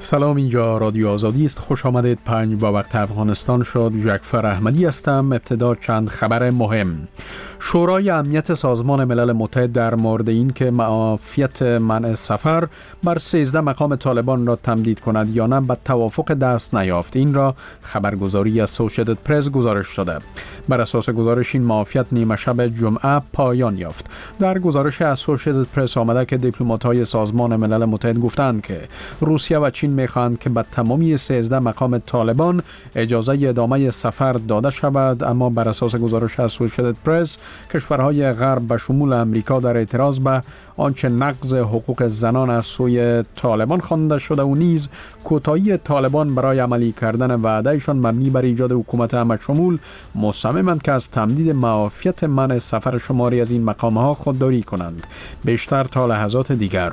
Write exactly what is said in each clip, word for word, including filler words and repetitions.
سلام، اینجا رادیو آزادی است. خوش آمدید. پنج با وقت افغانستان شد. جعفر احمدی هستم. ابتدا چند خبر مهم. شورای امنیت سازمان ملل متحد در مورد این که معافیت منع سفر بر سیزده مقام طالبان را تمدید کند یا نه به توافق دست نیافت. این را خبرگزاری اسوسییتد پرس گزارش داده. بر اساس گزارش این معافیت نیمه شب جمعه پایان یافت. در گزارش اسوسییتد پرس آمده که دیپلمات‌های سازمان ملل متحد گفتند که روسیه و چین می‌خواهند که به تمامی سیزده مقام طالبان اجازه ادامه سفر داده شود، اما بر اساس گزارش اسوسییتد پرس کشورهای غرب به شمول امریکا در اعتراض به آنچه نقض حقوق زنان از سوی طالبان خوانده شده و نیز کوتاهی طالبان برای عملی کردن وعدهشان مبنی بر ایجاد حکومت همشمول مصممند که از تمدید معافیت منع سفر شماری از این مقام‌ها خودداری کنند. بیشتر تا لحظات دیگر.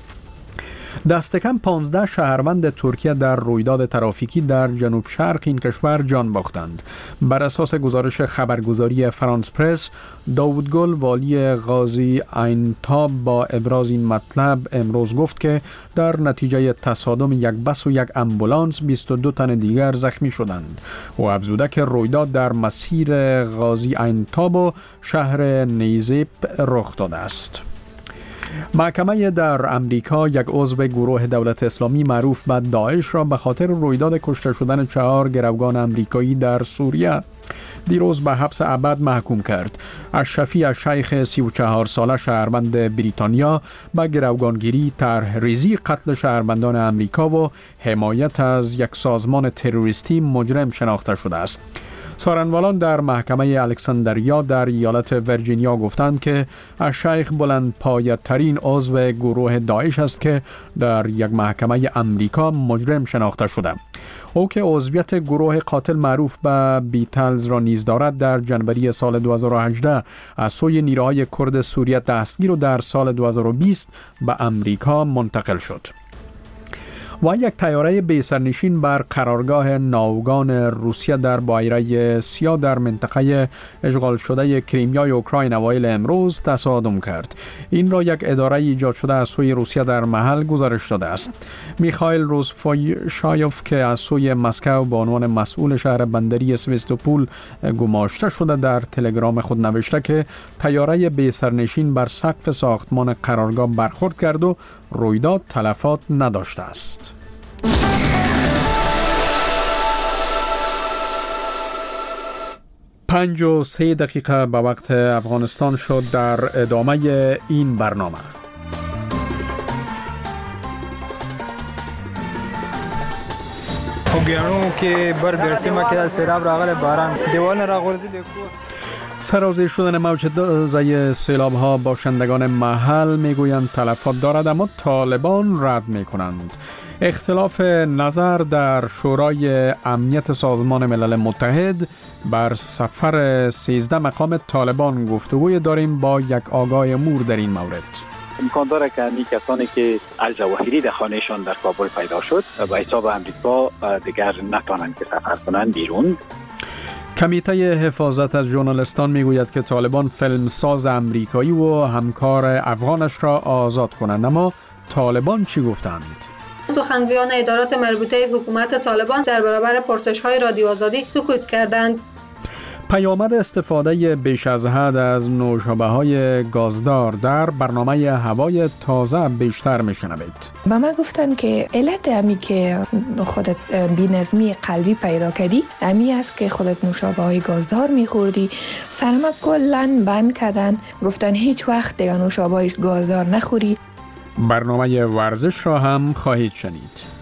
دست کم پانزده شهروند ترکیه در رویداد ترافیکی در جنوب شرق این کشور جان باختند. بر اساس گزارش خبرگزاری فرانس پرس، داوودگل والی غازی اینتاب با ابراز این مطلب امروز گفت که در نتیجه تصادم یک بس و یک امبولانس بیست و دو تن دیگر زخمی شدند و افزوده که رویداد در مسیر غازی اینتاب و شهر نیزیپ رخ داده است. محکمه در امریکا یک عضو گروه دولت اسلامی معروف به داعش را به خاطر رویداد کشته شدن چهار گروگان امریکایی در سوریه دیروز به حبس ابد محکوم کرد. اشرفی شیخ سی و چهار ساله شهروند بریتانیا به گروگانگیری، طرح‌ریزی قتل شهروندان امریکا و حمایت از یک سازمان تروریستی مجرم شناخته شده است. سارنوالان در محکمه الکساندریا در ایالت ویرجینیا گفتند که الشیخ بلند پایه ترین عضو گروه داعش است که در یک محکمه امریکا مجرم شناخته شده. او که عضویت گروه قاتل معروف به بیتلز را نیز دارد، در جنوری سال دو هزار و هجده از سوی نیروهای کرد سوریه دستگیر و در سال دو هزار و بیست به امریکا منتقل شد. و یک طیاره بی سرنشین بر قرارگاه ناوگان روسیه در بحیره سیاه در منطقه اشغال شده کریمیا اوکراین اوایل امروز تصادم کرد. این را یک اداره ایجاد شده از سوی روسیه در محل گزارش داده است. میخائیل روزفشایوف که از سوی مسکو به عنوان مسئول شهر بندری سوستوپول گماشته شده در تلگرام خود نوشته که طیاره بی سرنشین بر سقف ساختمان قرارگاه برخورد کرد و رویداد تلفات نداشته است. پنج و سه دقیقه به وقت افغانستان شد. در ادامه این برنامه خوگیانو که بر برسیم که از سیراب راغل باران دیوان را غرزی دیکو سرازیر شدن موجه سیلاب ها باشندگان محل میگویند تلفات دارد، اما طالبان رد میکنند. اختلاف نظر در شورای امنیت سازمان ملل متحد بر سفر سیزده مقام طالبان. گفتگوی داریم با یک آگاه امور در این مورد. امکان داره که این کسانی که الجواهری در خانهشان در کابل پیدا شد به حساب امریکا دیگر نتوانند که سفر کنند بیرون. کمیته حفاظت از ژورنالیستان میگوید که طالبان فیلمساز امریکایی و همکار افغانش را آزاد کنند، اما طالبان چی گفتند؟ سخنگویان ادارات مربوطه حکومت طالبان در برابر پرسش‌های رادیو آزادی سکوت کردند. پیامد استفاده بیش از حد از نوشابه‌های گازدار در برنامه هوای تازه بیشتر میشنوید. با ما گفتن که علت امی که خودت بی‌نظمی قلبی پیدا کردی امی است که خودت نوشابه‌های گازدار میخوردی. سرما کلاً بند کردن، گفتن هیچ وقت دیگه نوشابه‌های گازدار نخوری. برنامه ورزش را هم خواهید شنید.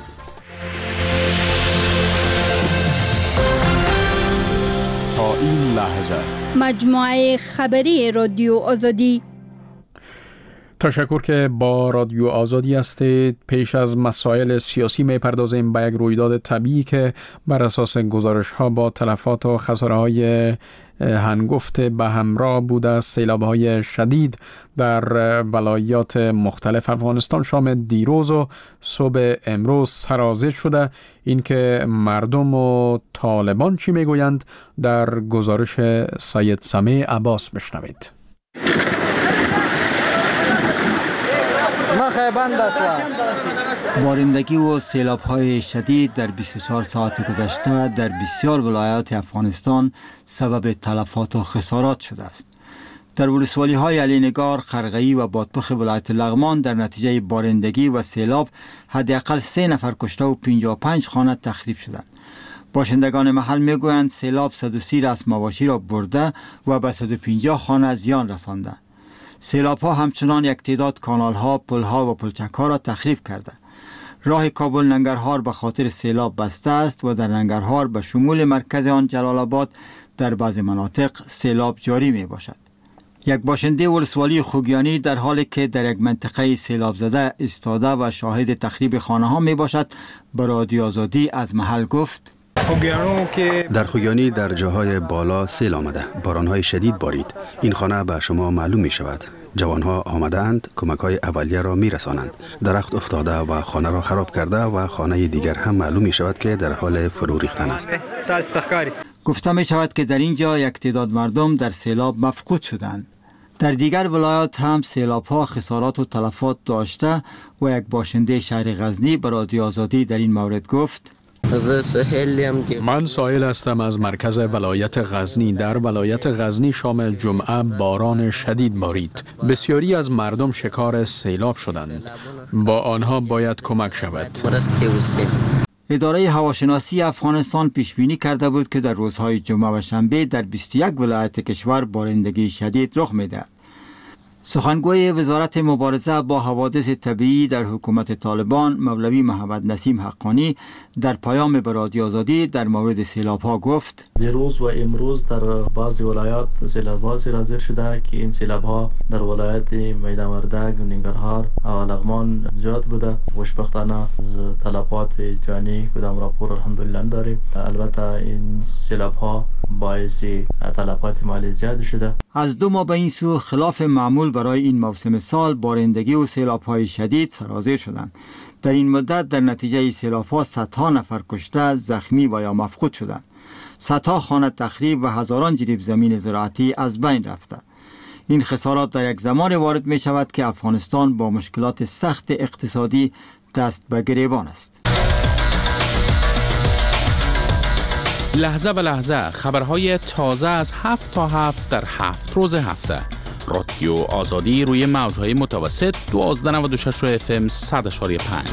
تا این لحظه مجموعه خبری رادیو آزادی. تشکر که با رادیو آزادی هستید. پیش از مسائل سیاسی میپردازیم به یک رویداد طبیعی که بر اساس گزارش ها با تلفات و خساره های هنگفت به همراه بوده. سیلاب‌های شدید در ولایات مختلف افغانستان شام دیروز و صبح امروز سرازیر شده. این که مردم و طالبان چی میگویند در گزارش سید سمیع عباس بشنوید. مخه بند است. بارندگی و سیلاب‌های شدید در بیست و چهار ساعت گذشته در بسیار ولایات افغانستان سبب تلفات و خسارات شده است. در ولسوالی‌های علی نگار، خرقه‌ای و بادپخ ولایت لغمان در نتیجه بارندگی و سیلاب حداقل سه نفر کشته و پنجاه و پنج خانه تخریب شدند. باشندگان محل میگویند سیلاب صد و سی رسم مواشی را برده و به صد و پنجاه خانه زیان رسانده. سیلاب‌ها همچنان یک تعداد کانال‌ها، پل‌ها و پلچک‌ها را تخریب کرده. راه کابل ننگرهار به خاطر سیلاب بسته است و در ننگرهار به شمول مرکز آن جلال آباد در بعض مناطق سیلاب جاری می باشد. یک باشنده ولسوالی خوگیانی در حالی که در یک منطقه سیلاب زده ایستاده و شاهد تخریب خانه ها می باشد به رادیو آزادی از محل گفت: در خوگیانی در جاهای بالا سیل آمده، بارانهای شدید بارید. این خانه به شما معلوم می شود. جوانها آمدند، کمک های اولیه را می رسانند. درخت افتاده و خانه را خراب کرده و خانه دیگر هم معلوم می شود که در حال فرو ریختن است. گفته می شود که در اینجا یک تعداد مردم در سیلاب مفقود شدند. در دیگر ولایات هم سیلاب ها خسارات و تلفات داشته و یک باشنده شهر غزنی به رادیو آزادی در این مورد گفت: من سائل هستم از مرکز ولایت غزنی. در ولایت غزنی شام جمعه باران شدید بارید. بسیاری از مردم شکار سیلاب شدند. با آنها باید کمک شود. اداره هواشناسی افغانستان پیش بینی کرده بود که در روزهای جمعه و شنبه در بیست و یک ولایت کشور بارندگی شدید رخ می‌دهد. سخنگوی وزارت مبارزه با حوادث طبیعی در حکومت طالبان مولوی محمد نسیم حقانی در پیام به رادیو آزادی در مورد سیلاب‌ها گفت: دیروز و امروز در بعضی ولایات سیلاب‌ها صادر شده که این سیلاب‌ها در ولایت میدان وردگ، ننگرهار و لغمان زیاد بوده. خوشبختانه تلفات جانی کدام راپور الحمدلله داریم. البته این سیلاب‌ها باعث تلفات مالی زیاد شده. از دو ماه به این سو خلاف معمول برای این موسم سال بارندگی و سیلاب‌های شدید سرازیر شدند. در این مدت در نتیجه سیلاب‌ها صدها نفر کشته، زخمی و یا مفقود شدند. صدها خانه تخریب و هزاران جریب زمین زراعتی از بین رفته. این خسارات در یک زمان وارد می شود که افغانستان با مشکلات سخت اقتصادی دست به گریبان است. لحظه به لحظه خبرهای تازه از هفت تا هفت در هفت روز هفته. رادیو آزادی روی موجهای متوسط دوازده نود و شش اف ام صد و پنج.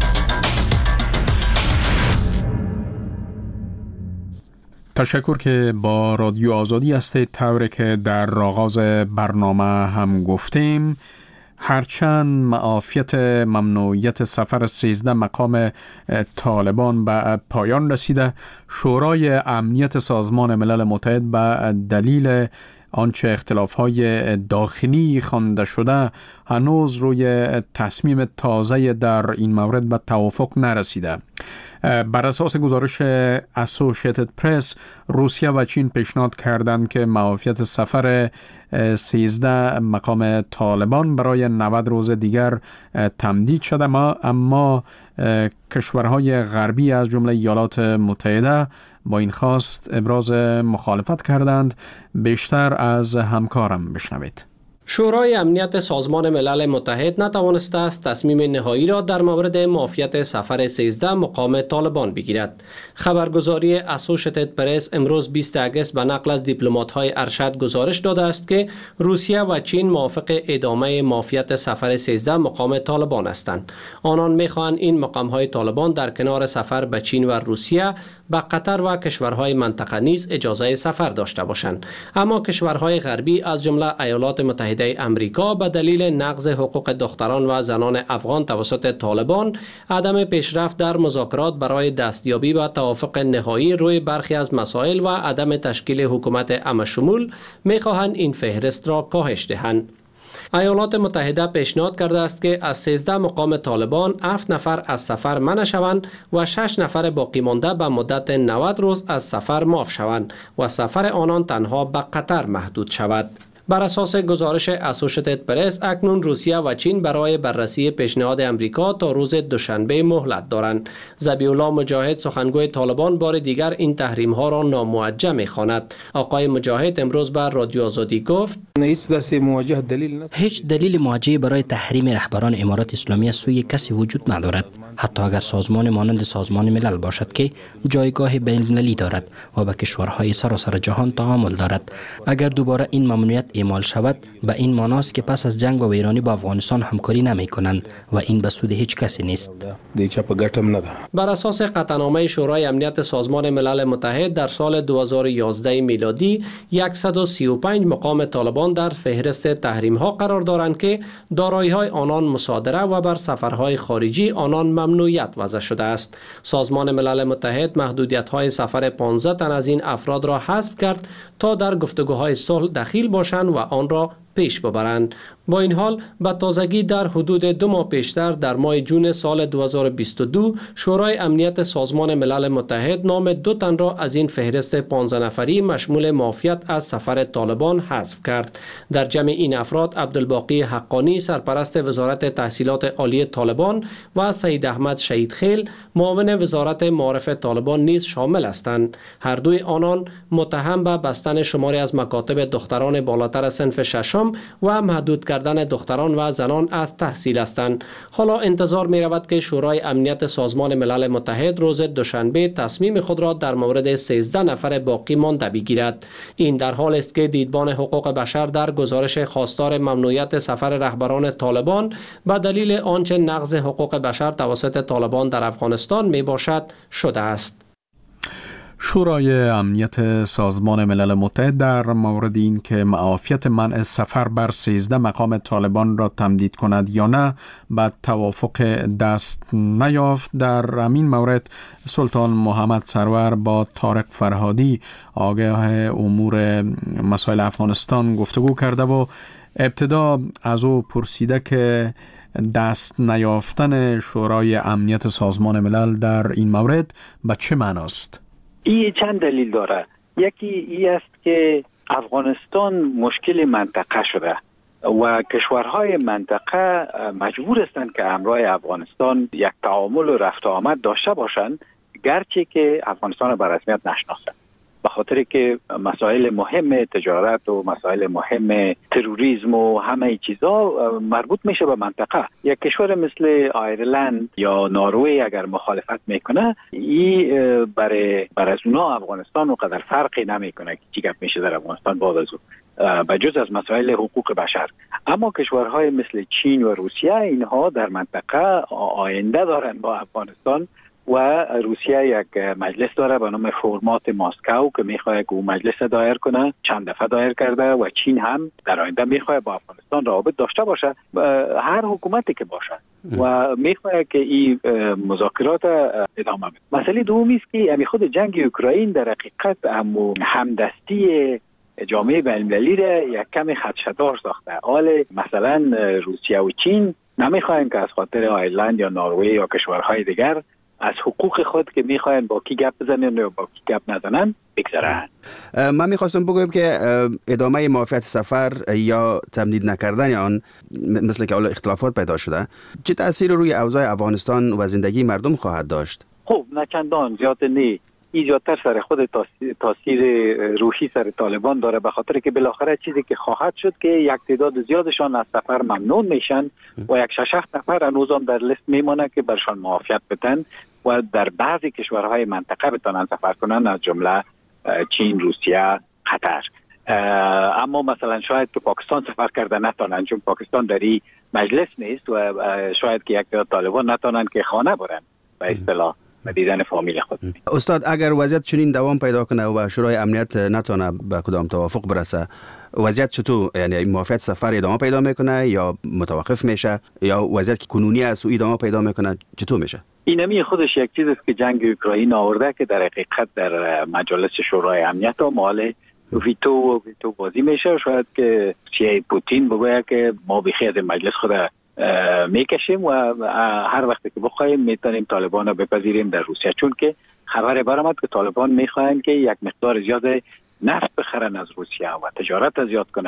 تشکر که با رادیو آزادی هستید. طوری که در آغاز برنامه هم گفتیم، هرچند معافیت ممنوعیت سفر سیزده مقام طالبان به پایان رسیده، شورای امنیت سازمان ملل متحد به دلیل آنچه اختلاف‌های داخلی خوانده شده هنوز روی تصمیم تازه در این مورد به توافق نرسیده. بر اساس گزارش اسوسییتد پرس، روسیه و چین پیشنهاد کردند که معافیت سفر سیزده مقام طالبان برای نود روز دیگر تمدید شده، اما اما کشورهای غربی از جمله ایالات متحده با این خواست ابراز مخالفت کردند. بیشتر از همکارم بشنوید. شورای امنیت سازمان ملل متحد نتوانسته است تصمیم نهایی را در مورد معافیت سفر سیزده مقام طالبان بگیرد. خبرگزاری اسوسییتد پرس امروز بیست آگوست به نقل از دیپلمات‌های ارشد گزارش داده است که روسیه و چین موافق ادامه معافیت سفر سیزده مقام طالبان هستند. آنان می‌خواهند این مقام‌های طالبان در کنار سفر به چین و روسیه به قطر و کشورهای منطقه نیز اجازه سفر داشته باشند. اما کشورهای غربی از جمله ایالات متحده امریکا به دلیل نقض حقوق دختران و زنان افغان توسط طالبان، عدم پیشرفت در مذاکرات برای دستیابی به توافق نهایی روی برخی از مسائل و عدم تشکیل حکومت عمه‌شمول می‌خواهند این فهرست را کاهش دهند. ایالات متحده پیشنهاد کرده است که از سیزده مقام طالبان هفت نفر از سفر منع شوند و شش نفر باقی مانده به مدت نود روز از سفر معاف شوند و سفر آنان تنها به قطر محدود شود. بر اساس گزارش اسوشیتد پرس اکنون روسیه و چین برای بررسی پیشنهاد امریکا تا روز دوشنبه مهلت دارند. ذبیح الله مجاهد سخنگوی طالبان بار دیگر این تحریم ها را ناموجه می‌خواند. آقای مجاهد امروز بر رادیو آزادی گفت هیچ دلیل موجه برای تحریم رهبران امارات اسلامی از سوی کسی وجود ندارد، حتی اگر سازمان مانند سازمان ملل باشد که جایگاه بین‌المللی دارد و به کشورهای سراسر جهان تعامل دارد. اگر دوباره این ممنوعیت اعمال شود به این معناست که پس از جنگ با ایرانی با افغانستان همکاری نمی کنند و این به سود هیچ کسی نیست. بر اساس قطعنامه شورای امنیت سازمان ملل متحد در سال دو هزار و یازده میلادی صد و سی و پنج مقام طالبان در فهرست تحریم ها قرار دارند که دارایی های آنان مصادره و بر سفرهای خارجی آنان ممنوعیت وضع شده است. سازمان ملل متحد محدودیت های سفر پانزده تن از این افراد را حذف کرد تا در گفتگوهای صلح دخیل باشند و آن را پیش ببرند. با این حال به تازگی در حدود دو ماه پیشتر در ماه جون سال دو هزار و بیست و دو شورای امنیت سازمان ملل متحد نام دو تن را از این فهرست پانزده نفری مشمول معافیت از سفر طالبان حذف کرد. در جمع این افراد عبدالباقی حقانی سرپرست وزارت تحصیلات عالی طالبان و سید احمد شهیدخیل معاون وزارت معارف طالبان نیز شامل هستند. هر دوی آنان متهم به بستن شماری از مکاتب دختران بالاتر صنف ششم و محدود کردن دختران و زنان از تحصیل هستند. حالا انتظار می رود که شورای امنیت سازمان ملل متحد روز دوشنبه تصمیم خود را در مورد سیزده نفر باقی مانده بگیرد. این در حال است که دیدبان حقوق بشر در گزارش خواستار ممنوعیت سفر رهبران طالبان به دلیل آنچه نقض حقوق بشر توسط طالبان در افغانستان می باشد شده است. شورای امنیت سازمان ملل متحد در مورد این که معافیت منع سفر بر سیزده مقام طالبان را تمدید کند یا نه به توافق دست نیافت. در همین مورد سلطان محمد سرور با طارق فرهادی آگاه امور مسائل افغانستان گفتگو کرده و ابتدا از او پرسیده که دست نیافتن شورای امنیت سازمان ملل در این مورد به چه معناست؟ این چند دلیل داره. یکی ای است که افغانستان مشکل منطقه شده و کشورهای منطقه مجبور هستند که همراه افغانستان یک تعامل و رفت و آمد داشته باشند، گرچه که افغانستان را به رسمیت نشناسند، به خاطر که مسائل مهم تجارت و مسائل مهم تروریسم و همه چیزا مربوط میشه به منطقه. یک کشور مثل آیرلند یا نروژ اگر مخالفت میکنه، این برای برای از اونها افغانستان اونقدر فرقی نمیکنه که چی گپ میشه در افغانستان بعد از اون، به جز از مسائل حقوق بشر. اما کشورهای مثل چین و روسیه اینها در منطقه آینده دارن با افغانستان و روسیه یک مجلس داره به نام فرمات ماسکو که میخواد که اون مجلس دایر کنه، چند دفعه دایر کرده و چین هم در آینده میخواد با افغانستان روابط داشته باشه، هر حکومتی که باشه و میخواد که این مذاکرات ادامه بده. مسئله دومی است که همین خود جنگ اوکراین در حقیقت هم همدستی جامعه بین‌المللی را یک کمی خدشه‌دار ساخته. حال مثلا روسیه و چین نمیخواین که از خاطر آیرلند یا نروژ یا کشورهای دیگر از حقوق خود که میخواین با کی گپ بزنن یا با کی گپ نزنن بگذرن. من میخواستم بگویم که ادامه معافیت سفر یا تمدید نکردن آن مثل که حالا اختلافات پیدا شده چه تأثیر روی اوضاع افغانستان و زندگی مردم خواهد داشت؟ خب نه چندان زیاد نه، ایجادتر سر خود تاثیر روحی سر طالبان داره، به خاطر که بالاخره چیزی که خواهد شد که یک تعداد زیادشان از سفر ممنون میشن و یک شش هفت نفر هنوزم در لیست میمونه که برشان معافیت بدن و در بعضی کشورهای منطقه بتونن سفر کنن، از جمله چین، روسیه، قطر. اما مثلا شاید که پاکستان سفر کرده نتونن چون پاکستان در این مجلس نیست و شاید که یک تعداد طالبان نتونن که خانه برن به اصطلاح و دیدن فامیل خود. استاد اگر وضعیت چنین دوام پیدا کنه و شورای امنیت نتونه به کدام توافق برسه، وضعیت چطور؟ یعنی معافیت سفر ادامه پیدا میکنه یا متوقف میشه یا وضعیت که کنونی است و ادامه پیدا میکنه چطور میشه؟ اینمی خودش یک چیز است که جنگ اوکراین آورده که در حقیقت در مجلس شورای امنیت و مال ویتو و ویتو بازی میشه. شاید که سیای پوتین بگوید که ما بخیر از مجلس خود میکشیم و هر وقت که بخوایم میتونیم طالبان رو بپذیریم در روسیه، چون که خبر برآمد که طالبان میخواین که یک مقدار زیاد نفت بخرن از روسیه و تجارت زیاد کنن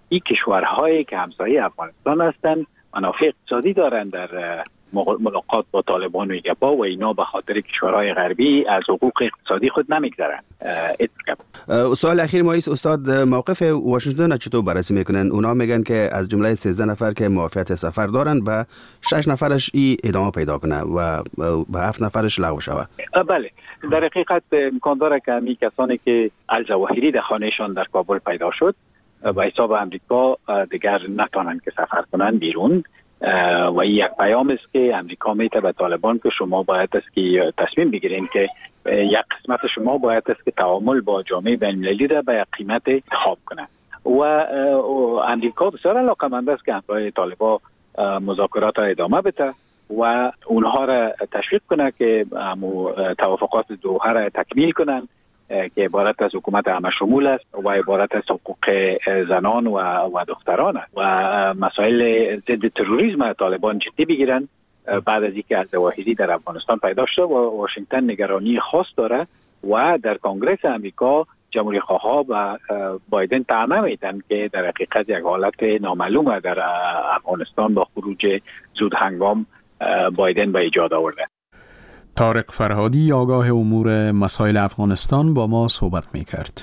این کشورهایی که همسایه افغانستان هستند منافع اقتصادی دارند در ملاقات با طالبان و ایگپا و اینا به خاطر کشورهای غربی از حقوق اقتصادی خود نمیگذرن. سوال اخیر ما است استاد، موقف واشنگتن چطور بررسی میکنن؟ اونا میگن که از جمله سیزده نفر که موافقت سفر دارن به شش نفرش ای ادامه پیدا کنه و به هفت نفرش لغو شود. بله، در حقیقت امکان داره که می کسانی که الجواهری در خانهشان در کابل پیدا شد به حساب امریکا دیگر نتونن که سفر کنن بیرون و این یک پیام است که امریکا میته به طالبان که شما باید است که تصمیم بگیرین که یک قسمت شما باید است که تعامل با جامعه بین‌المللی را به یک قیمت انتخاب کنه و امریکا بسیار علاقه‌مند است که همراه طالبان مذاکرات را ادامه بده و اونها را تشویق کنه که توافقات دوحه را تکمیل کنن که عبارت از حکومت همه شمول است و عبارت از حقوق زنان و, و دختران است و مسائل ضد تروریسم طالبان جدی بگیرن. بعد از اینکه الظواهری در افغانستان پیدا شد و واشنگتن نگرانی خاص داره و در کنگره امریکا جمهوری خواها و بایدن طعنه میدن که در حقیقت یک حالت نامعلوم در افغانستان با خروج زود هنگام بایدن به ایجاد آورده. طارق فرهادی آگاه امور مسائل افغانستان با ما صحبت می کرد.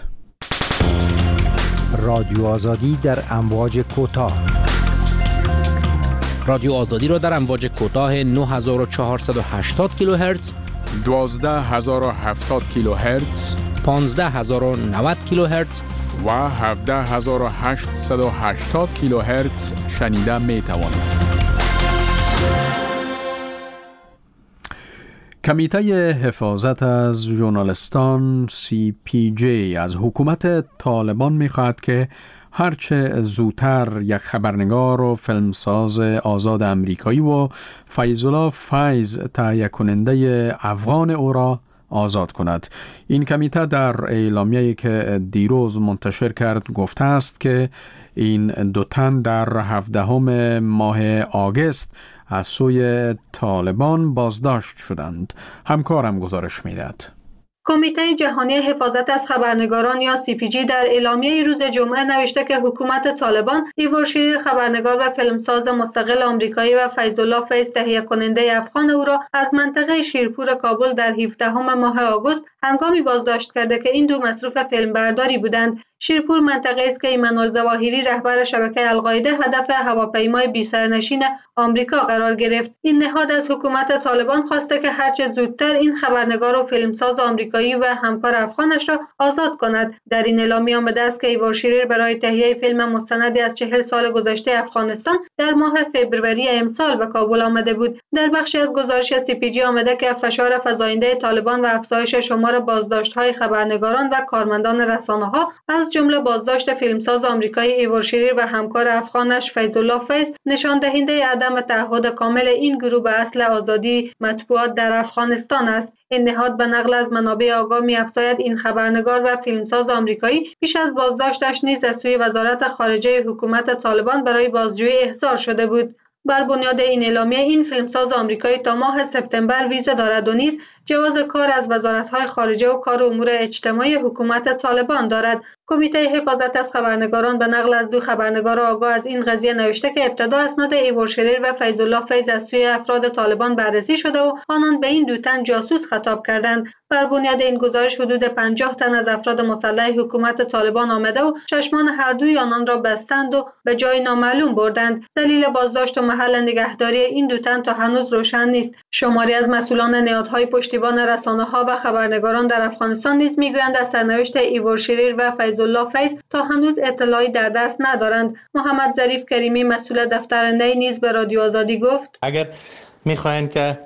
رادیو آزادی در امواج کوتاه. رادیو آزادی را در امواج کوتاه نه هزار و چهارصد و هشتاد کیلوهرتز، دوازده هزار و هفتاد کیلوهرتز، پانزده هزار و نود کیلوهرتز و هفده هزار و هشتصد و هشتاد کیلوهرتز شنیده می توانید. کمیته حفاظت از ژورنالیستان سی پی جی از حکومت طالبان می‌خواهد که هرچه زودتر یک خبرنگار و فیلمساز آزاد امریکایی و فیض‌الله فیض تهیه کننده افغان او را آزاد کند. این کمیته در اعلامیه‌ای که دیروز منتشر کرد گفته است که این دو تن در هفدهم ماه آگوست از سوی طالبان بازداشت شدند. همکارم گزارش می‌دهد. کمیته جهانی حفاظت از خبرنگاران یا سی پی جی در اعلامیه روز جمعه نوشته که حکومت طالبان ایور شریر خبرنگار و فیلمساز مستقل آمریکایی و فیض‌الله فیض تهیه کننده افغان او را از منطقه شیرپور کابل در هفدهم ماه آگوست هنگامی بازداشت کرده که این دو مصروف فیلمبرداری بودند. شیرپور منطقه است که ایمان الظواهری رهبر شبکه القاعده هدف هواپیمای بی سرنشین آمریکا قرار گرفت. این نهاد از حکومت طالبان خواسته که هرچه زودتر این خبرنگار و فیلمساز آمریکایی و همکار افغانش را آزاد کند. در این اعلامیه آمده است که ایور شریر برای تهیه فیلم مستندی از چهل سال گذشته افغانستان در ماه فوریه امسال به کابل آمده بود. در بخشی از گزارش سی پی جی آمده که فشار فزاینده طالبان و افزایش شمار بازداشت‌های خبرنگاران و کارمندان رسانه‌ها از جمله بازداشت فیلمساز آمریکایی ایور شریر و همکار افغانش فیض‌الله فیض نشان دهنده عدم تعهد کامل این گروه به اصل آزادی مطبوعات در افغانستان است. این نهاد به نقل از منابع آگاه می‌افزاید این خبرنگار و فیلمساز آمریکایی پیش از بازداشتش نیز از سوی وزارت خارجه حکومت طالبان برای بازجویی احضار شده بود. بر بنیاد این اعلامیه این فیلمساز آمریکایی تا ماه سپتامبر ویزا دارد و نیز جواز کار از وزارت‌های خارجه و کار امور اجتماعی حکومت طالبان دارد. کمیته حفاظت از خبرنگاران به نقل از دو خبرنگار آگاه از این قضیه نوشته که ابتدا اسناد ایور شریر و فیض‌الله فیض از سوی افراد طالبان بررسی شده و آنان به این دو تن جاسوس خطاب کردند. بر بنیاد این گزارش حدود پنجاه تن از افراد مسلح حکومت طالبان آمده و چشمان هر دوی آنان را بستند و به جای نامعلوم بردند. دلیل بازداشت و محل نگهداری این دو تن تا هنوز روشن نیست. شماری از مسئولان نهادهای پشتیبان رسانه‌ها و خبرنگاران در افغانستان نیز میگویند از سرنوشت ایور شریر و فیض‌الله فیض تا هنوز اطلاعی در دست ندارند. محمد ظریف کریمی مسئول دفتر نی نیز به رادیو آزادی گفت اگر می‌خواهند که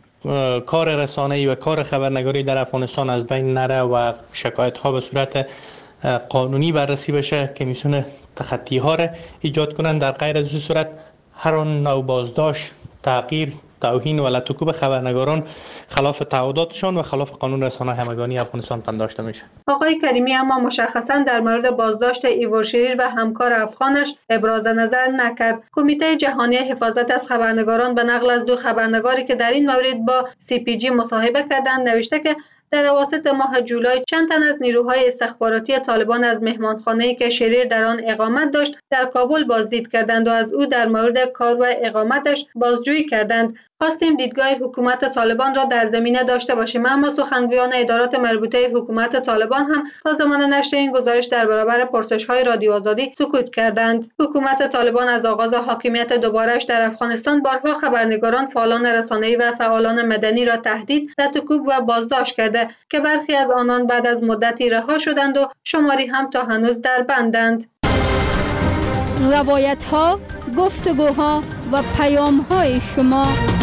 کار رسانه‌ای و کار خبرنگاری در افغانستان از بین نره و شکایت‌ها به صورت قانونی بررسی بشه که میتونه تخطی‌ها را ایجاد کنند، در غیر از این صورت هر نوع بازداشت، تغییر، توهین و لطوکوب خبرنگاران خلاف تعهداتشان و خلاف قانون رسانه همگانی افغانستان پنداشته میشه. آقای کریمی اما مشخصا در مورد بازداشت ایور شریر و همکار افغانش ابراز نظر نکرد. کمیته جهانی حفاظت از خبرنگاران به نقل از دو خبرنگاری که در این مورد با سی پی جی مصاحبه کردند نوشته که در اواسط ماه جولای چند تن از نیروهای استخباراتی طالبان از مهمانخانه‌ای که شریر در آن اقامت داشت در کابل بازدید کردند و از او در مورد کار و اقامتش بازجویی کردند. خواستیم دیدگاه حکومت طالبان را در زمینه داشته باشیم، اما سخنگویان ادارات مربوطه حکومت طالبان هم تا زمان نشر این گزارش در برابر پرسش‌های رادیو آزادی سکوت کردند. حکومت طالبان از آغاز حاکمیت دوباره‌اش در افغانستان بارها خبرنگاران، فعالان رسانه‌ای و فعالان مدنی را تهدید، تکوب و بازداشت کرده که برخی از آنان بعد از مدتی رها شدند و شماری هم تا هنوز در بندند. روایت‌ها، گفتگوها و پیام‌های شما.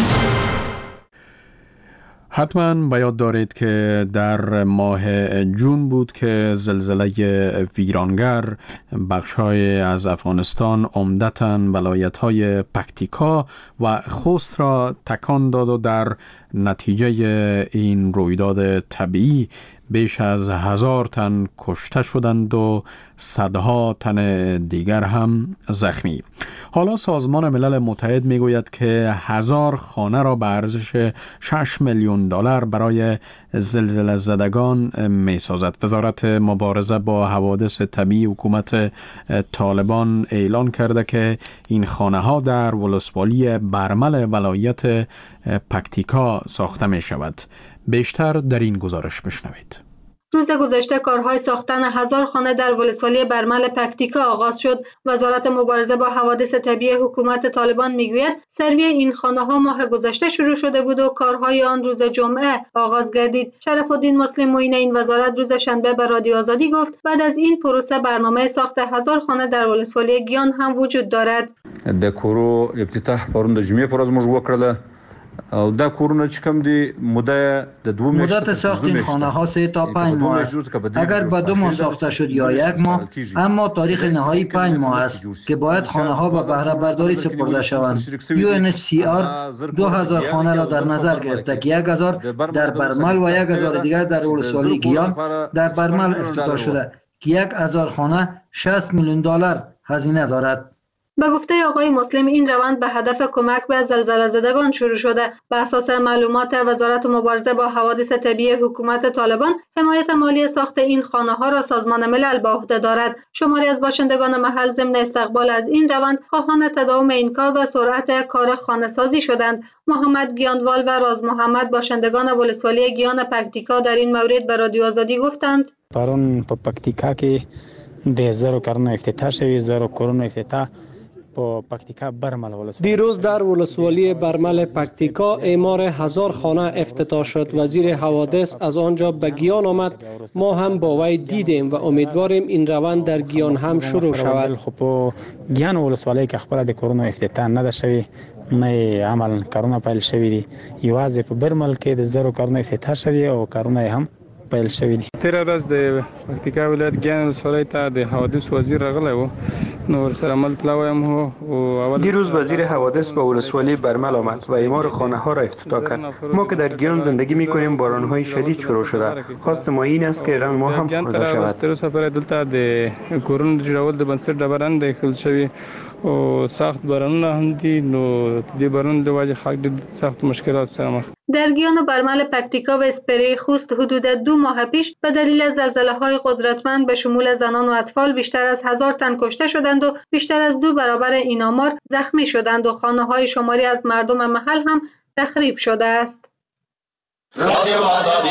حتما به یاد دارید که در ماه جون بود که زلزله ویرانگر بخش‌های از افغانستان، عمدتاً ولایت‌های پکتیکا و خوست را تکان داد و در نتیجه این رویداد طبیعی بیش از هزار تن کشته شدند و صدها تن دیگر هم زخمی. حالا سازمان ملل متحد میگوید که هزار خانه را به ارزش شش میلیون دلار برای زلزله زدگان میسازد. وزارت مبارزه با حوادث طبیعی حکومت طالبان اعلان کرده که این خانه ها در ولسوالی برمل ولایت پکتیکا ساخته می شود. بیشتر در این گزارش بشنوید. روز گذشته کارهای ساختن هزار خانه در ولسوالی برمل پکتیکا آغاز شد. وزارت مبارزه با حوادث طبیعی حکومت طالبان میگوید سروی این خانه ها ماه گذشته شروع شده بود و کارهای آن روز جمعه آغاز گردید. شرف الدین مسلم معین این وزارت روز شنبه به رادیو آزادی گفت بعد از این پروسه برنامه ساخت هزار خانه در ولسوالی گیان هم وجود دارد. د کورو افتتاح پرون د جمعې پر ورځ موږ وکړله او دا کورونه چې کوم دي مدت د دو مدت ساخت این خانه ها سه تا پنج ماه است. اگر با دو ماه ساخته شد یا یک ماه، اما تاریخ نهایی پنج ماه است که باید خانه ها به بهره برداری سپرده شوند. یو ان اچ سی آر دو هزار خانه را در نظر گرفته که یک هزار در برمل و یک هزار دیگر در ولسوالی گیان. در برمل افتتاح شده که یک هزار خانه شصت میلیون دلار هزینه دارد. به گفته آقای مسلم این روند به هدف کمک به زلزله زدگان شروع شده. به اساس معلومات وزارت مبارزه با حوادث طبیعی حکومت طالبان، حمایت مالی ساخت این خانه ها را سازمان ملل به عهده دارد. شماری از باشندگان محل ضمن استقبال از این روند خواهان تداوم این کار و سرعت کار خانه سازی شدند. محمد گیانوال و راز محمد باشندگان ولسوالی گیان پکتیکا در این مورد به رادیو آزادی گفتند پرون په پکتیکا کې د زرو کارونه افتتاح شوی، زرو کارونه افتتاح دیروز در ولسوالی برمل پکتیکا اعمار هزار خانه افتتاح شد. وزیر حوادث از آنجا به گیان آمد. ما هم با وی دیدیم و امیدواریم این روند در گیان هم شروع شود. خب گیان ولسوالی که خبر د کرونا افتتاح نه شوی، نه عمل کرونا پیل شوی دی. یوازې په برمل کې د زرو کارونه افتتاح شوی او کارونه هم پیل شوی دی. تیر ورځ د پکتیکا ولایت گیان ولسوالی ته د حوادث وزیر راغلی و، نو سره عمل پلاویم هو و اول دیروز وزیر حوادث به ولسوالی برمل آمد و اعمار خانه ها را افتتاح کرد. ما که در گیان زندگی می کنیم باران های شدید شروع شده. خواست ما این است که غم ما هم خورده شود. تر اوسه پورې دلته د کورونو جوړول د بنسټ ډبران د خل شوی او سخت بارانونه هم دي، نو د باران د وجه خلک د سخت مشکلات سره مخ. در گیان و برمل پکتیکا و اسپری خوست حدود دو ماه پیش به دلیل زلزله های قدرتمند به شمول زنان و اطفال بیشتر از هزار تن کشته شدند و بیشتر از دو برابر این آمار زخمی شدند و خانه های شماری از مردم محل هم تخریب شده است. رادیو آزادی.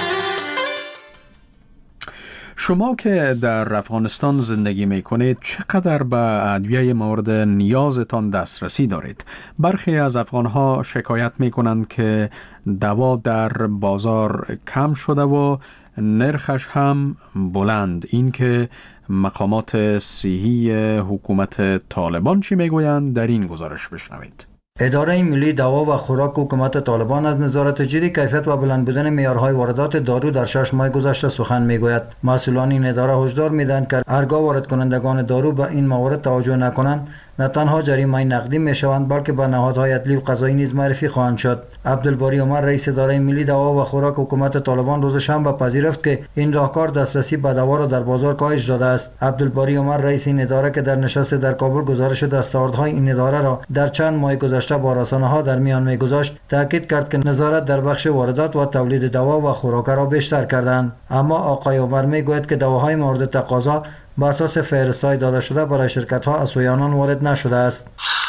شما که در افغانستان زندگی می کنید چقدر به ادویه مورد نیازتان دسترسی دارید؟ برخی از افغانها شکایت می کنند که دوا در بازار کم شده و نرخش هم بلند. این که مقامات صحی حکومت طالبان چی می گویند در این گزارش بشنوید. اداره ملی دوا و خوراک حکومت طالبان از نظارت جدی کیفیت و بلند بودن معیارهای واردات دارو در شش ماه گذشته سخن میگوید. مسئولان این اداره هشدار میدهند که هرگاه وارد کنندگان دارو به این موارد توجه نکنند نه تنها جریمه نقدی میشوند بلکه به نهادهای عدلی و قضایی نیز معرفی خواهند شد. عبدالباری عمر رئیس اداره ملی دوا و خوراک حکومت طالبان روز شنبه پذیرفت که این راهکار دسترسی به دوا را در بازار کاهش داده است. عبدالباری عمر رئیس این اداره که در نشست در کابل گزارش دستاوردهای این اداره را در چند ماه گذشته با رسانه‌ها در میان می‌گذاشت، تاکید کرد که نظارت در بخش واردات و تولید دوا و خوراک را بیشتر کردند. اما آقای عمر میگوید که دواهای مورد تقاضا به اساس فهرست‌های داده شده برای شرکت‌ها از سوی آنان وارد نشده است.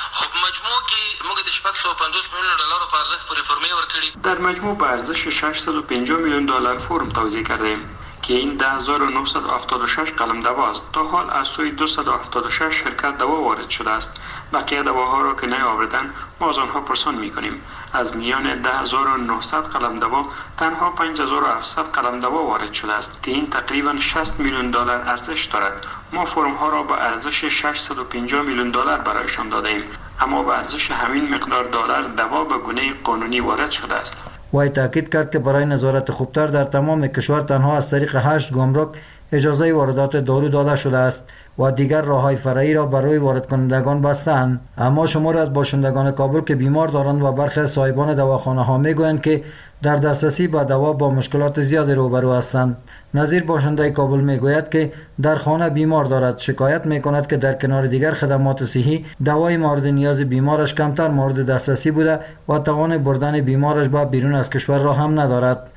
در مجموع به ارزش ششصد و پنجاه میلیون دلار فرم توزیع کردیم که این ده هزار و نهصد و هفتاد و شش قلم دوا است. تا حال از سوی دویست و هفتاد و شش شرکت دوا وارد شده است. بقیه دواها را که نیاوردن ما از آنها پرسان میکنیم. از میان ده هزار و نهصد قلم دوا تنها پنج هزار و هفتصد قلم دوا وارد شده است که این تقریبا شصت میلیون دلار ارزش دارد. ما فرم ها را با ارزش ششصد و پنجاه میلیون دلار برایشان داده ایم، اما با ارزش همین مقدار دلار دوا به گونه قانونی وارد شده است. وی تاکید کرد که برای نظارت خوبتر در تمام کشور تنها از طریق هشت گمرک اجازه واردات دارو داده شده است و دیگر راههای فرعی را برای وارد کنندگان بستند. اما شماری از باشندگان کابل که بیمار دارند و برخی از صاحبان دواخانه ها میگویند که در دسترسی به دوا با مشکلات زیادی روبرو هستند. نظیر باشنده کابل میگوید که در خانه بیمار دارد، شکایت میکند که در کنار دیگر خدمات صحی دوای مورد نیاز بیمارش کمتر مورد دسترسی بوده و توان بردن بیمارش به بیرون از کشور را هم ندارد.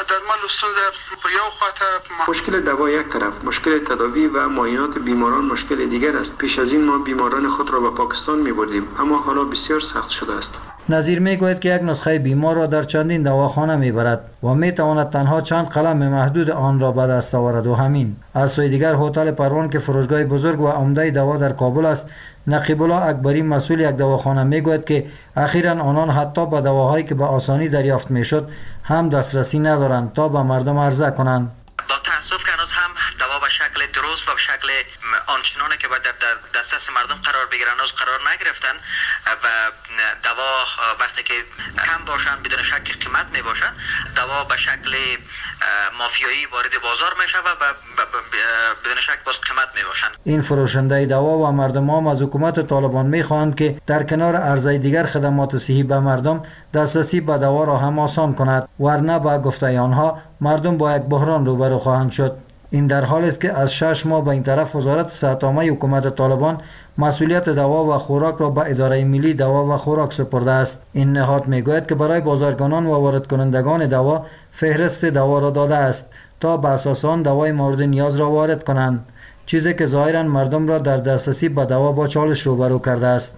مشکل دوا یک طرف، مشکل تداوی و معاینات بیماران مشکل دیگر است. پیش از این ما بیماران خود را به پاکستان می بردیم، اما حالا بسیار سخت شده است. نظیر میگوید که یک نسخه بیمار را در چندین دواخانه میبرد و میتواند تنها چند قلم محدود آن را به دست آورد و همین. از سوی دیگر هتل پروان که فروشگاه بزرگ و عمده دوا در کابل است، نقیب الله اکبری مسئول یک دواخانه میگوید که اخیراً آنان حتی به دواهایی که به آسانی دریافت میشد هم دسترسی ندارند تا به مردم عرضه کنند. با تاسف که هنوز هم دوا به شکل درست و به شکل آنچنانی که باید در دسترس مردم قرار بگیرن هنوز قرار نگرفتن و دوا وقتی که کم باشن بدون شک قیمت می باشن، دوا به شکل مافیایی وارد بازار میشه و بدون شک باز قیمت می باشن. این فروشنده دوا و مردم هم از حکومت طالبان میخواهند که در کنار عرضه دیگر خدمات صحی به مردم دسترسی به دوا را هم آسان کند، ورنه با گفته آنها مردم با یک بحران روبرو خواهند شد. این در حالی است که از شش ماه به این طرف وزارت صحت عامه حکومت طالبان مسئولیت دوا و خوراک را به اداره ملی دوا و خوراک سپرده است. این نهاد میگوید که برای بازرگانان و وارد کنندگان دوا فهرست دوا را داده است تا به اساس آن دوای مورد نیاز را وارد کنند، چیزی که ظاهرا مردم را در دسترسی به دوا با چالش روبرو کرده است.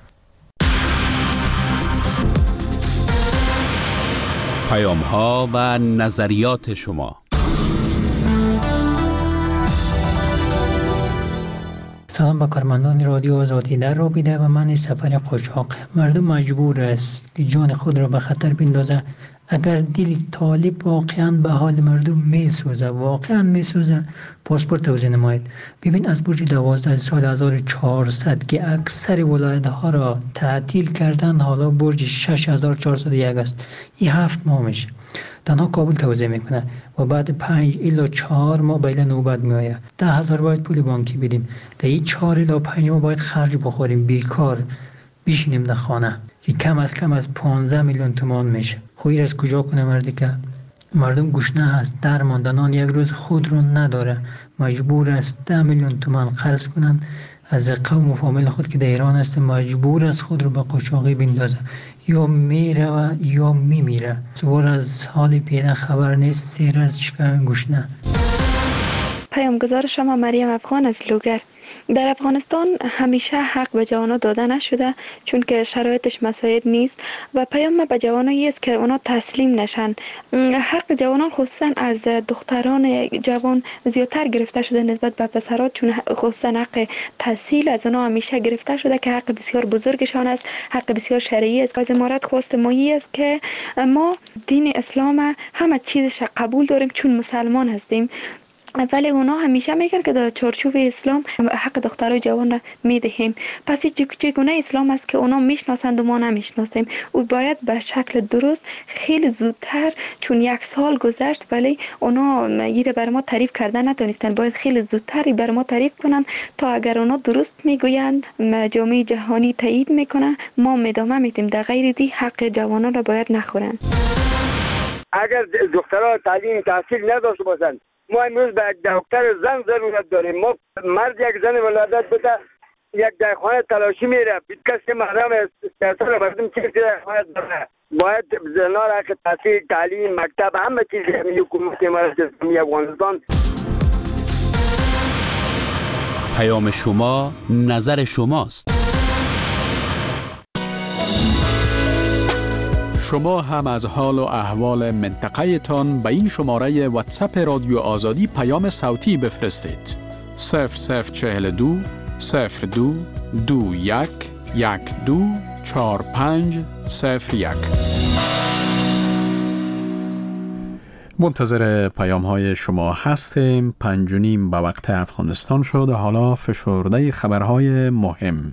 پیام ها و نظریات شما. سلام به کارمندان رادیو آزادی. در رابطه با من سفر قاچاق، مردم مجبور است که جان خود را به خطر بندازه. اگر دل طالب واقعا به حال مردم می سوزه، واقعا می سوزه، پاسپورت توزیع نماید. ببین از برج دوازده سال هزار و چهارصد که اکثر ولایت ها را تعطیل کردن، حالا برج شش هزار و چهارصد و یک است. این هفت ماه میشه تنها کابل توزیع میکنه و بعد پنج الی چهار ماه بیل نوبت میآید. ده هزار باید پول بانکی بدیم، در این چهار الی پنج ماه باید خرج بخوریم، بیکار بشینیم در خانه که کم از کم از پانزده میلیون تومان میشه. خویر از کجا کنه مردی که مردم گشنه هست، درماندنان یک روز خود رو نداره، مجبور است ده میلیون تومان قرض کنن از قوم و فامیل خود که در ایران است، مجبور است خود رو به قاچاقی بندازه، یا میره و یا میمیره. سوار از حال پیدا خبر نیست، سیر از چکه گشنه. پیامگذار شما مریم افغان از لوگر. در افغانستان همیشه حق به جوانان داده نشده چون که شرایطش مساعد نیست و پیام به جوانایی است که اونا تسلیم نشن. حق جوانان خصوصا از دختران جوان زیادتر گرفته شده نسبت به پسرات، چون خصوصا حق تحصیل از اونا همیشه گرفته شده که حق بسیار بزرگشان است، حق بسیار شرعی است. از امارت خواست مایی است که ما دین اسلام همه چیزش قبول داریم چون مسلمان هستیم ولی اونا همیشه میگن که در چارچوب اسلام حق دخترای جوان را میدهیم. پس چگونه اسلام است که اونا میشناسند و ما نمیشناسیم؟ او باید به شکل درست خیلی زودتر، چون یک سال گذشت ولی اونا ایره بر ما تعریف کردن نتونستن، باید خیلی زودتر بر ما تعریف کنن تا اگر اونا درست میگویند جامعه جهانی تایید میکنه ما ادامه میدیم، در غیر دی حق جوانان را باید نخورن. اگر دخترها تعلیم تحصیل نداشته باشند، ما امروز به یک دکتر زن ضرورت داریم. ما مرد یک زن ولادت بده یک دایخانه تلاشی میره، بیت کسی محرم سیاست را بردیم چیزی دایخانه داره. باید زنان را که تحصیل، تعلیم، مکتب، همه چیز همی حکومت امارات اسلامی افغانستان. پیام شما، نظر شماست. شما هم از حال و احوال منطقه تان به این شماره واتساپ رادیو آزادی پیام صوتی بفرستید. صفر صفر چهل دو صفر دو دو یک یک دو چار پنج صفر یک. منتظر پیام های شما هستیم. پنج و نیم به وقت افغانستان شد. حالا فشرده خبرهای مهم.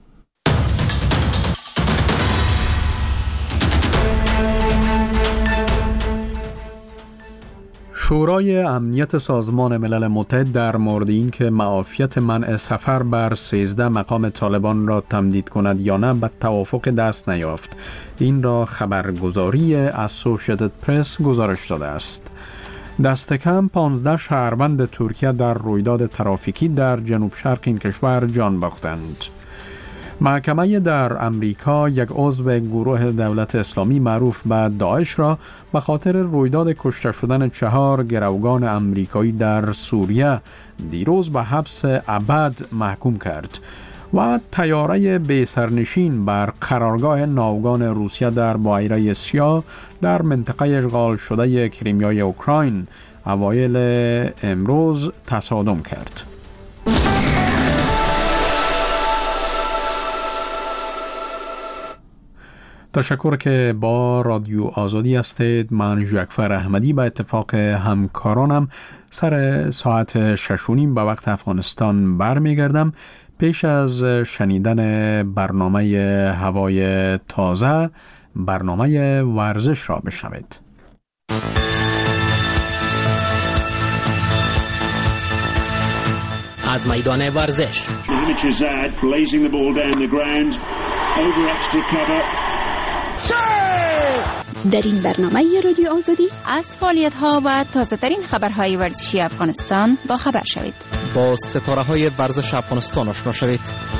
شورای امنیت سازمان ملل متحد در مورد اینکه معافیت منع سفر بر سیزده مقام طالبان را تمدید کند یا نه به توافق دست نیافت. این را خبرگزاری اسوشییتد پرس گزارش داده است. دست کم پانزده شهروند ترکیه در رویداد ترافیکی در جنوب شرق این کشور جان باختند. محکمه در امریکا یک عضو گروه دولت اسلامی معروف به داعش را به خاطر رویداد کشته شدن چهار گروگان امریکایی در سوریه دیروز به حبس ابد محکوم کرد و طیاره بی سرنشین بر قرارگاه ناوگان روسیه در بحیره سیاه در منطقه اشغال شده کریمیای اوکراین اوایل امروز تصادم کرد. تشکر که با رادیو آزادی هستید. من جعفر احمدی به اتفاق همکارانم سر ساعت شش و نیم به وقت افغانستان برمیگردم. پیش از شنیدن برنامه هوای تازه، برنامه ورزش را بشنوید. از میدان ورزش در این برنامه رادیو آزادی از فعالیت ها و تازه ترین خبرهای ورزشی افغانستان با خبر شوید. با ستاره های ورزش افغانستان آشنا شوید.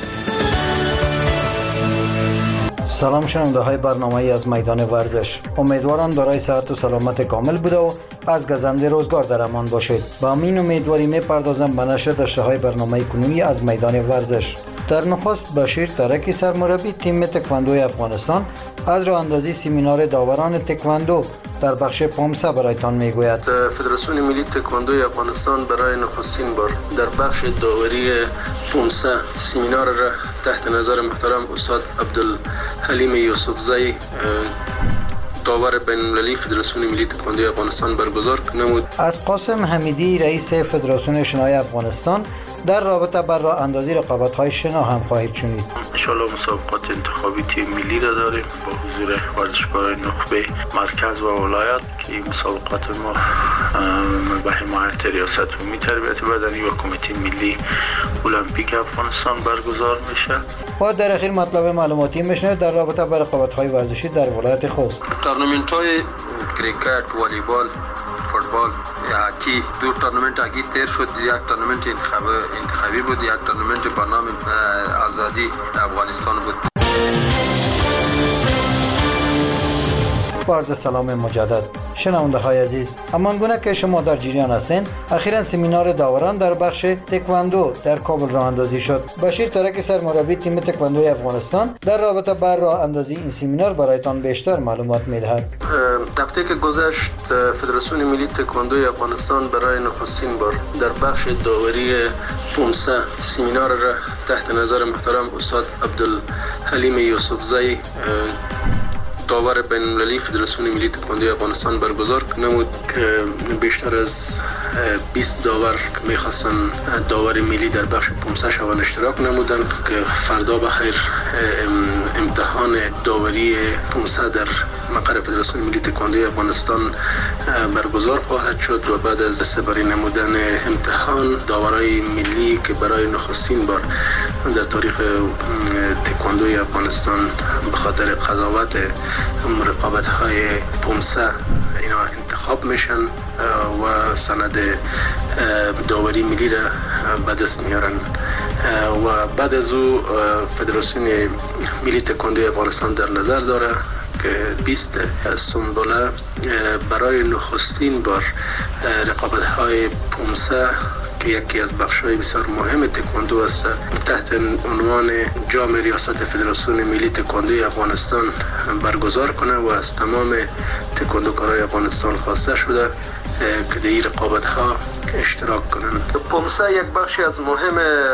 سلام شنونده های برنامه ای از میدان ورزش. امیدوارم دارای صحت و سلامت کامل بوده و از گزنده روزگار در امان باشید. با امین امیدواری میپردازم به نشر داشته های برنامه کنونی از میدان ورزش. در نخست بشیر ترکی سرمربی تیم تکواندوی افغانستان از راه اندازی سمینار داوران تکواندو در بخش پامسا برایتان میگوید. فدراسیون ملی تکواندوی افغانستان برای نخستین بار در بخش داوری پامسا سمینار را تحت نظر محترم استاد عبدالحلیم یوسفزی داور بین‌المللی فدراسیون ملی تکواندوی افغانستان برگزار نمود. از قاسم حمیدی رئیس فدراسیون شنای افغانستان در رابطه بر راه اندازی رقابت‌های شنا هم خواهید شنید. ان شاءالله مسابقات انتخابی تیم ملی را داریم با حضور ورزشکاران نخبه مرکز و ولایت که این مسابقات ما به حمایت ریاست عمومی تربیت بدنی و کمیته ملی المپیک افغانستان برگزار میشه. و در اخیر مطلب معلوماتی میشنوید در رابطه با رقابت‌های ورزشی در ولایت خوست. تورنمنت‌های کریکت، والیبال، فوتبال، هاکی، دو تورنمنت هاکی تیر شد. یک تورنمنت انتخابی انتخابی بود، یک تورنمنت با نام آزادی افغانستان بود. با عرض سلام مجدد شنونده های عزیز، همان گونه که شما در جریان هستین، اخیراً سمینار داوران در بخش تکواندو در کابل راه اندازی شد. بشیر ترک سرمربی تیم تکواندوی افغانستان در رابطه بر راه اندازی این سمینار برایتان بیشتر معلومات میدهد. هفته که گذشت فدراسیون ملی تکواندوی افغانستان برای نخستین بار در بخش داوری پامسا سمینار را تحت نظر محترم استاد عبدالحلیم یوسفزی داور بین المللی فدراسیون ملی تکواندو افغانستان برگزار نمود که بیشتر از بیست داور که میخواستن داور ملی در بخش پومسه شوند اشتراک نمودن که فردا بخیر امتحان داوری پومسه در مقر فدراسیون ملی تکواندو افغانستان برگزار خواهد شد و بعد از سپری نمودن امتحان داورای ملی که برای نخستین بار در تاریخ تکواندوی افغانستان به خاطر قضاوت رقابت های پومسه اینا انتخاب میشن و سند داوری ملی را به دست میارن و بعد از او فدراسیون ملی تکواندوی افغانستان در نظر داره که بیست سنبله برای نخستین بار رقابت های پومسه که یکی از بخش‌های بسیار مهم تکواندو است تحت عنوان جام ریاست فدراسیون ملی تکواندوی افغانستان برگزار کنه و از تمام تکواندوکارای افغانستان خواسته شده که در این رقابت‌ها اشتراک کنند. پومسه یک بخشی از مهم